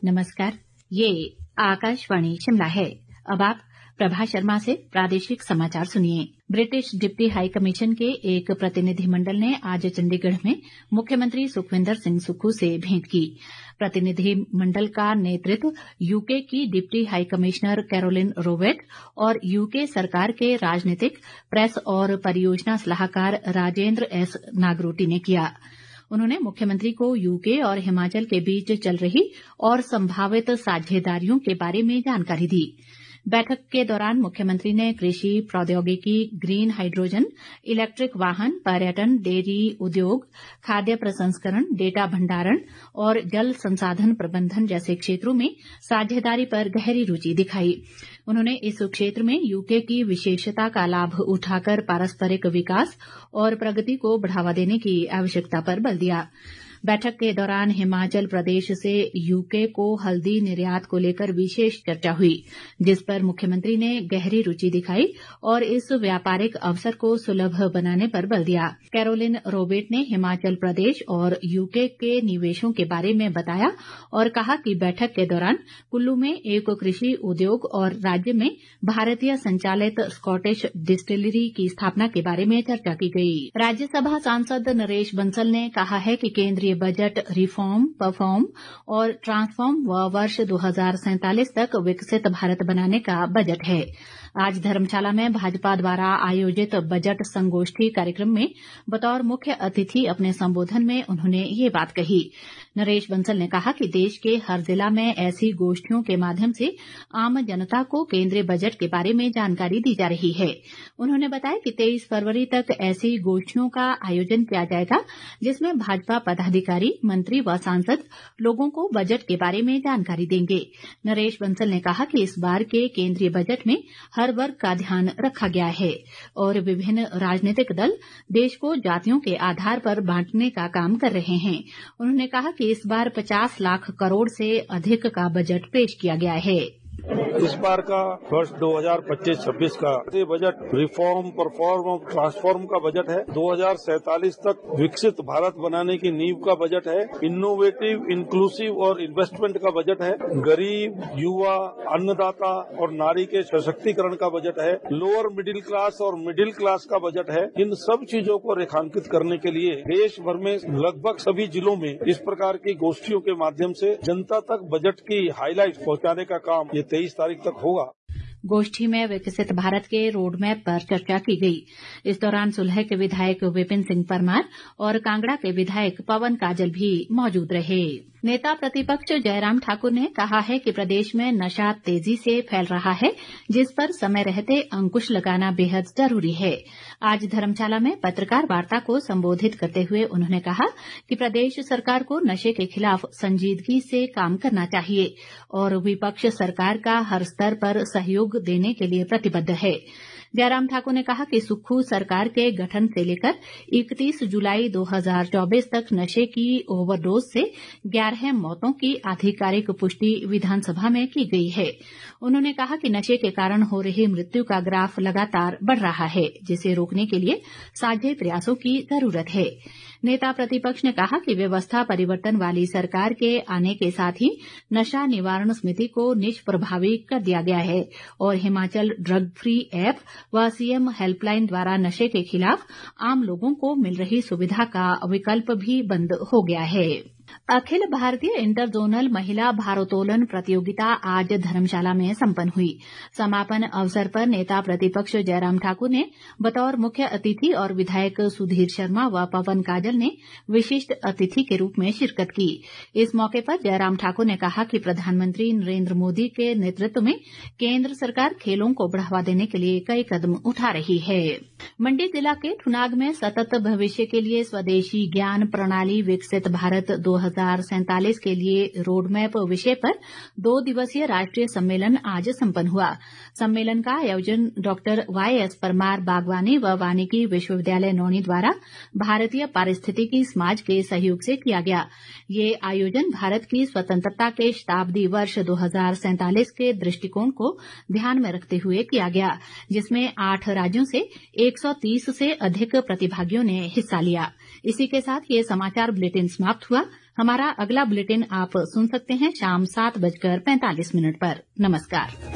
नमस्कार, ये आकाशवाणी शिमला है। अब आप प्रभा शर्मा से प्रादेशिक समाचार सुनिए। ब्रिटिश डिप्टी हाई कमीशन के एक प्रतिनिधिमंडल ने आज चंडीगढ़ में मुख्यमंत्री सुखविंदर सिंह सुक्खू से भेंट की। प्रतिनिधिमंडल का नेतृत्व यूके की डिप्टी हाई कमिश्नर कैरोलिन रोवेट और यूके सरकार के राजनीतिक, प्रेस और परियोजना सलाहकार राजेंद्र एस नागरोटी ने किया। उन्होंने मुख्यमंत्री को यूके और हिमाचल के बीच चल रही और संभावित साझेदारियों के बारे में जानकारी दी। बैठक के दौरान मुख्यमंत्री ने कृषि प्रौद्योगिकी, ग्रीन हाइड्रोजन, इलेक्ट्रिक वाहन, पर्यटन, डेयरी उद्योग, खाद्य प्रसंस्करण, डेटा भंडारण और जल संसाधन प्रबंधन जैसे क्षेत्रों में साझेदारी पर गहरी रुचि दिखाई। उन्होंने इस क्षेत्र में यूके की विशेषता का लाभ उठाकर पारस्परिक विकास और प्रगति को बढ़ावा देने की आवश्यकता पर बल दिया। बैठक के दौरान हिमाचल प्रदेश से यूके को हल्दी निर्यात को लेकर विशेष चर्चा हुई, जिस पर मुख्यमंत्री ने गहरी रुचि दिखाई और इस व्यापारिक अवसर को सुलभ बनाने पर बल दिया। कैरोलिन रोबेट ने हिमाचल प्रदेश और यूके के निवेशों के बारे में बताया और कहा कि बैठक के दौरान कुल्लू में एक कृषि उद्योग और राज्य में भारतीय संचालित स्कॉटिश डिस्टिलरी की स्थापना के बारे में चर्चा की गई। राज्यसभा सांसद नरेश बंसल ने कहा है कि केंद्रीय बजट रिफॉर्म, परफॉर्म और ट्रांसफॉर्म व वर्ष 2047 तक विकसित भारत बनाने का बजट है। आज धर्मशाला में भाजपा द्वारा आयोजित बजट संगोष्ठी कार्यक्रम में बतौर मुख्य अतिथि अपने संबोधन में उन्होंने ये बात कही। नरेश बंसल ने कहा कि देश के हर जिला में ऐसी गोष्ठियों के माध्यम से आम जनता को केंद्रीय बजट के बारे में जानकारी दी जा रही है। उन्होंने बताया कि 23 फरवरी तक ऐसी गोष्ठियों का आयोजन किया जाएगा, जिसमें भाजपा पदाधिकारी, मंत्री व सांसद लोगों को बजट के बारे में जानकारी देंगे। नरेश बंसल ने कहा कि इस बार के केंद्रीय बजट में हर वर्ग का ध्यान रखा गया है और विभिन्न राजनीतिक दल देश को जातियों के आधार पर बांटने का काम कर रहे हैं। उन्होंने कहा कि इस बार 50 लाख करोड़ से अधिक का बजट पेश किया गया है। इस बार का वर्ष 2025-26 का ये बजट रिफॉर्म, परफॉर्म और ट्रांसफॉर्म का बजट है। 2047 तक विकसित भारत बनाने की नींव का बजट है। इनोवेटिव, इंक्लूसिव और इन्वेस्टमेंट का बजट है। गरीब, युवा, अन्नदाता और नारी के सशक्तिकरण का बजट है। लोअर मिडिल क्लास और मिडिल क्लास का बजट है। इन सब चीजों को रेखांकित करने के लिए देश भर में लगभग सभी जिलों में इस प्रकार की गोष्ठियों के माध्यम से जनता तक बजट की हाईलाइट पहुंचाने का काम ये 23 तारीख तक होगा। गोष्ठी में विकसित भारत के रोडमैप पर चर्चा की गई। इस दौरान सुलह के विधायक विपिन सिंह परमार और कांगड़ा के विधायक पवन काजल भी मौजूद रहे। नेता प्रतिपक्ष जयराम ठाकुर ने कहा है कि प्रदेश में नशा तेजी से फैल रहा है, जिस पर समय रहते अंकुश लगाना बेहद जरूरी है। आज धर्मशाला में पत्रकार वार्ता को संबोधित करते हुए उन्होंने कहा कि प्रदेश सरकार को नशे के खिलाफ संजीदगी से काम करना चाहिए और विपक्ष सरकार का हर स्तर पर सहयोग देने के लिए प्रतिबद्ध है। जयराम ठाकुर ने कहा कि सुक्खू सरकार के गठन से लेकर 31 जुलाई 2024 तक नशे की ओवरडोज से 11 मौतों की आधिकारिक पुष्टि विधानसभा में की गई है। उन्होंने कहा कि नशे के कारण हो रही मृत्यु का ग्राफ लगातार बढ़ रहा है, जिसे रोकने के लिए साझे प्रयासों की जरूरत है। नेता प्रतिपक्ष ने कहा कि व्यवस्था परिवर्तन वाली सरकार के आने के साथ ही नशा निवारण समिति को निष्प्रभावी कर दिया गया है और हिमाचल ड्रग फ्री ऐप व सीएम हेल्पलाइन द्वारा नशे के खिलाफ आम लोगों को मिल रही सुविधा का विकल्प भी बंद हो गया है। अखिल भारतीय इंटर जोनल महिला भारोत्तोलन प्रतियोगिता आज धर्मशाला में संपन्न हुई। समापन अवसर पर नेता प्रतिपक्ष जयराम ठाकुर ने बतौर मुख्य अतिथि और विधायक सुधीर शर्मा व पवन काजल ने विशिष्ट अतिथि के रूप में शिरकत की। इस मौके पर जयराम ठाकुर ने कहा कि प्रधानमंत्री नरेंद्र मोदी के नेतृत्व में केंद्र सरकार खेलों को बढ़ावा देने के लिए कई कदम उठा रही है। मंडी जिला के ठुनाग में सतत भविष्य के लिए स्वदेशी ज्ञान प्रणाली विकसित भारत 2047 के लिए रोडमैप विषय पर 2 दिवसीय राष्ट्रीय सम्मेलन आज संपन्न हुआ। सम्मेलन का आयोजन डॉक्टर वाईएस परमार बागवानी व वानिकी विश्वविद्यालय नौणी द्वारा भारतीय पारिस्थितिकी समाज के सहयोग से किया गया। ये आयोजन भारत की स्वतंत्रता के शताब्दी वर्ष 2047 के दृष्टिकोण को ध्यान में रखते हुए किया गया, जिसमें 8 राज्यों से 130 से अधिक प्रतिभागियों ने हिस्सा लिया। इसी के साथ ये समाचार बुलेटिन समाप्त हुआ। हमारा अगला बुलेटिन आप सुन सकते हैं शाम 7:45 पर। नमस्कार।